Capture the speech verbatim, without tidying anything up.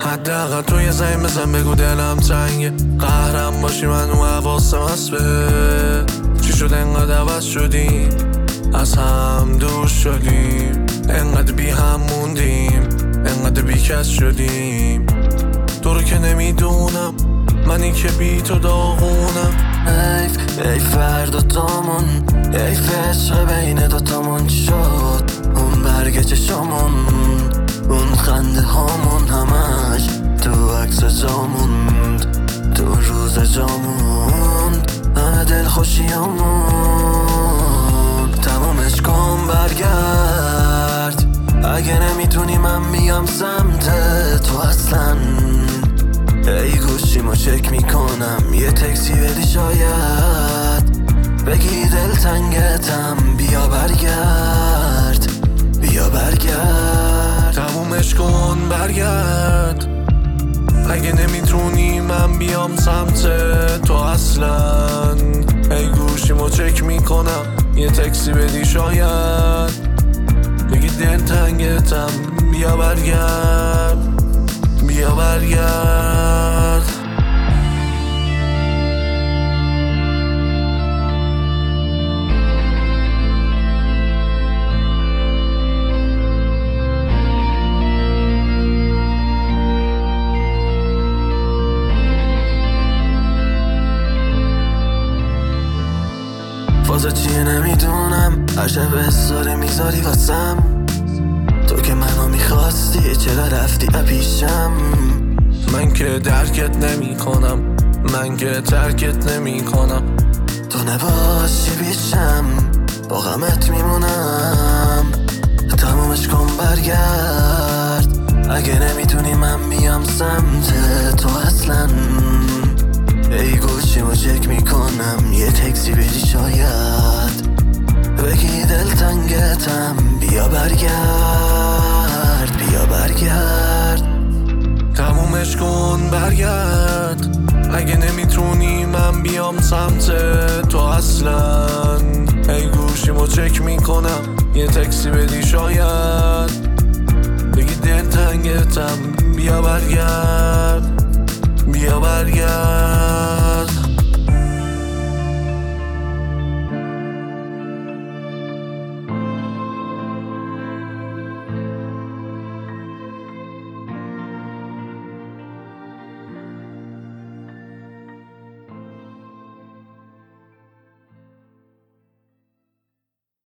حداقل تو یه زنگ بزن بگو دلم تنگه، قهرم باشی من و حواسم هست به چی شد انقدر عوض شدیم، از هم دور شدیم، انقدر بی هم موندیم، انقدر بی کس شدیم. تو رو که نمیدونم، منی که بی تو داغونم. حیف حیف فردا تامون، حیف عشق بین دوتامون چی شد؟ اون برگ چشامون، اون خنده هامون، همش تو عکس جاموند، تو روز جاموند، همه دل خوشیامون. تمامش کن برگرد، اگه نمیتونی من میام سمت تو اصلا. ای گوشیمو چک میکنم، یه تکسی بدی شاید بگی دلتنگتم، بیا برگرد بیا برگرد. تمومش کن برگرد، اگه نمیتونی من بیام سمت تو اصلا. ای گوشیمو چک میکنم، یه تکسی بدی شاید بگی دلتنگتم، بیا برگرد بیا برگرد. فازه چیه نمیدونم، هر شب استوری میذاری واسم، تو که منو میخواستی چرا رفتی اپیشم؟ من که درکت نمی کنم، من که ترکت نمی کنم. تو نباشی بیشم، با غمت میمونم. تمامش کن برگرد، اگه نمیتونی من بیام سمت تو اصلا. ای گوشیمو چک میکنم، یه تکسی بدی شاید بگی دلتنگتم، بیا برگرد بیا برگرد. تمومش کن برگرد، اگه نمیتونی من بیام سمت تو اصلا. ای گوشیمو چک میکنم، یه تکسی بدی شاید بگی دلتنگتم، بیا برگرد بیا برگرد.